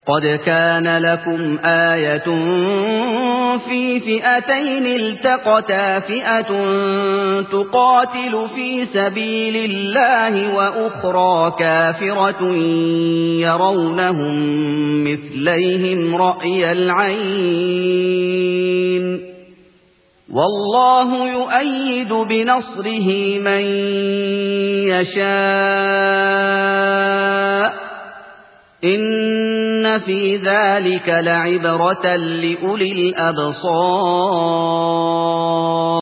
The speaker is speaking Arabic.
قد كان لكم آية في فئتين التقتا فئة تقاتل في سبيل الله وأخرى كافرة يرونهم مثليهم رأي العين والله يؤيد بنصره من يشاء إن في ذلك لعبرة لأولي الأبصار